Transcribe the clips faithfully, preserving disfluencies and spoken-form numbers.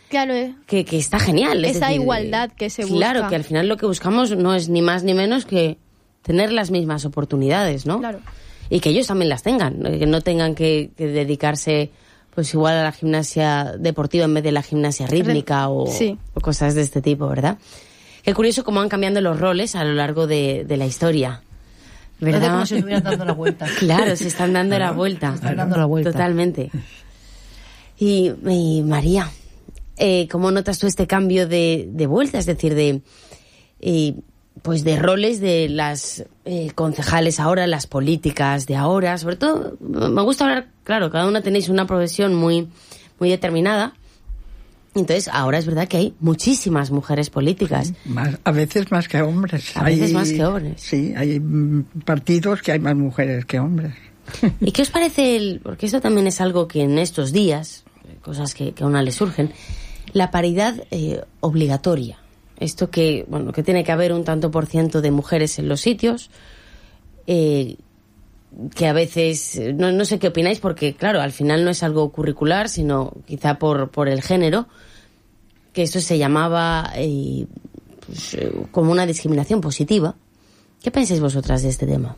claro, eh. que, que está genial. Es esa decir, igualdad que se busca. Claro, que al final lo que buscamos no es ni más ni menos que tener las mismas oportunidades, ¿no? Claro. Y que ellos también las tengan, que no tengan que, que dedicarse pues igual a la gimnasia deportiva en vez de la gimnasia rítmica o, sí. o cosas de este tipo, ¿verdad? Qué curioso cómo van cambiando los roles a lo largo de, de la historia, ¿verdad? Como si estuvieran dando la vuelta. Claro, se están dando la vuelta. Se están dando la vuelta. Totalmente. Y, y María, eh, ¿cómo notas tú este cambio de, de vuelta? Es decir, de eh, pues de roles de las eh, concejales ahora, las políticas de ahora. Sobre todo, me gusta hablar, claro, cada una tenéis una profesión muy, muy determinada. Entonces, ahora es verdad que hay muchísimas mujeres políticas. Más, a veces más que hombres. A hay, veces más que hombres. Sí, hay partidos que hay más mujeres que hombres. ¿Y qué os parece el...? Porque esto también es algo que en estos días, cosas que, que a una le surgen, la paridad eh, obligatoria. Esto que, bueno, que tiene que haber un tanto por ciento de mujeres en los sitios, eh, que a veces, no, no sé qué opináis, porque claro, al final no es algo curricular, sino quizá por, por el género, que eso se llamaba eh, pues, eh, como una discriminación positiva. ¿Qué pensáis vosotras de este tema?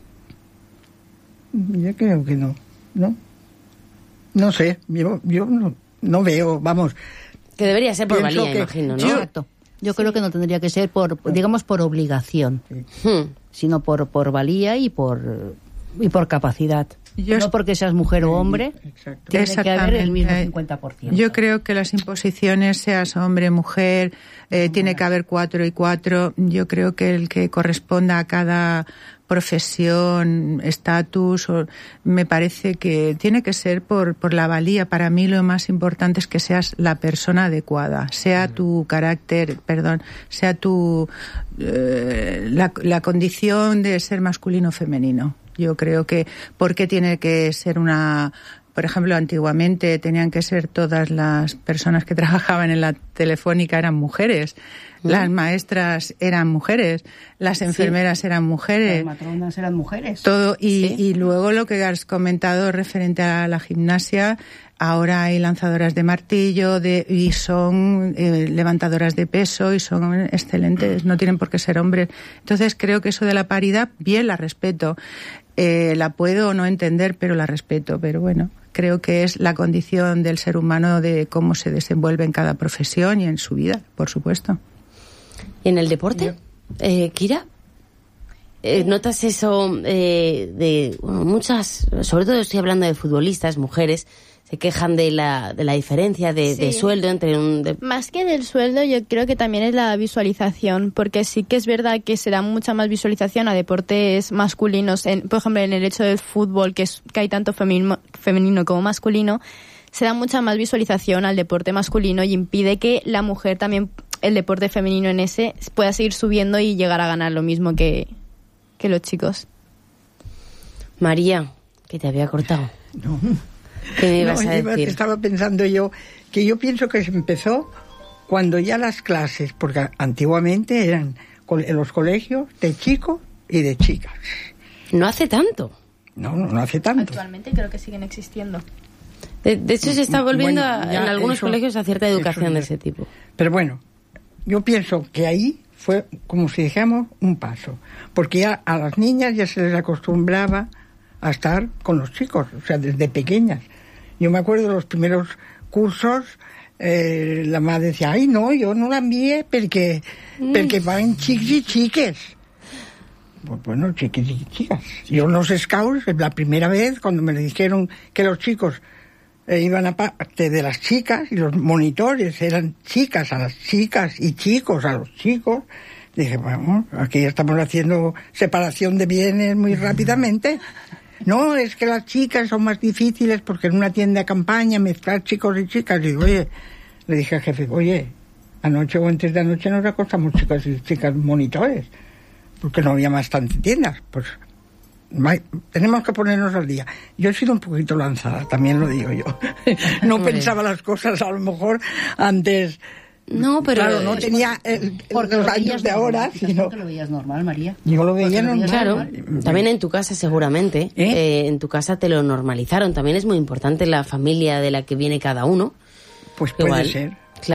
Yo creo que no, ¿no? No sé, yo, yo no, no veo, vamos... Que debería ser por valía, que, imagino, ¿no? Yo, Exacto. Yo creo que no tendría que ser por, digamos, por obligación, sí. hmm. sino por, por valía y por, y por capacidad. Yo no porque seas mujer o hombre, Exacto. tiene que haber el mismo cincuenta por ciento. Yo creo que las imposiciones, seas hombre, mujer, eh, tiene que haber cuatro y cuatro. Yo creo que el que corresponda a cada profesión, estatus, me parece que tiene que ser por, por la valía. Para mí lo más importante es que seas la persona adecuada, sea tu carácter, perdón, sea tu eh, la, la condición de ser masculino o femenino. Yo creo que, ¿por qué tiene que ser una... Por ejemplo, antiguamente tenían que ser todas las personas que trabajaban en la telefónica eran mujeres, ¿Mm? Las maestras eran mujeres, las enfermeras sí. eran mujeres. Las matronas eran mujeres. Todo, y, sí. y luego lo que has comentado referente a la gimnasia, ahora hay lanzadoras de martillo de, y son eh, levantadoras de peso y son excelentes, no tienen por qué ser hombres. Entonces creo que eso de la paridad, bien, la respeto. Eh, la puedo no entender, pero la respeto. Pero bueno, creo que es la condición del ser humano de cómo se desenvuelve en cada profesión y en su vida, por supuesto. ¿Y en el deporte? Eh, Kira, eh, ¿notas eso eh, de bueno, muchas, sobre todo estoy hablando de futbolistas, mujeres, se quejan de la, de la diferencia de, sí. de sueldo entre un... De... Más que del sueldo, yo creo que también es la visualización, porque sí que es verdad que se da mucha más visualización a deportes masculinos. En, por ejemplo, en el hecho del fútbol, que, es, que hay tanto femenino, femenino como masculino, se da mucha más visualización al deporte masculino y impide que la mujer también, el deporte femenino en ese, pueda seguir subiendo y llegar a ganar lo mismo que, que los chicos. María, que te había cortado. No. ¿Qué me ibas no, a decir? Estaba pensando yo que yo pienso que se empezó cuando ya las clases, porque antiguamente eran en los colegios de chicos y de chicas. No hace tanto. No, no, no hace tanto. Actualmente creo que siguen existiendo. De, de hecho, se está volviendo bueno, a, en algunos eso, colegios a cierta educación de ese tipo. Pero bueno, yo pienso que ahí fue, como si dijéramos, un paso. Porque ya a las niñas ya se les acostumbraba a estar con los chicos, o sea, desde pequeñas. Yo me acuerdo de los primeros cursos, eh, la madre decía, ay, no, yo no la envié porque, mm. porque van chics y chiques. Pues bueno, chiques y chicas. Yo en los scouts, la primera vez, cuando me dijeron que los chicos eh, iban a parte de las chicas y los monitores eran chicas a las chicas y chicos a los chicos, dije, bueno, aquí estamos haciendo separación de bienes muy rápidamente. No, es que las chicas son más difíciles porque en una tienda de campaña mezclar chicos y chicas. Y digo, oye, le dije al jefe, oye, anoche o antes de anoche nos acostamos chicas y chicas monitores, porque no había más tantas tiendas. Pues tenemos que ponernos al día. Yo he sido un poquito lanzada, también lo digo yo. No pensaba las cosas a lo mejor antes... No, pero... Claro, no tenía el, el, los años de ahora, sino... ¿Tú lo veías normal, María? Yo lo veía normal. Claro, también en tu casa seguramente. ¿Eh? Eh, en tu casa te lo normalizaron. También es muy importante la familia de la que viene cada uno. Pues puede Igual. ser.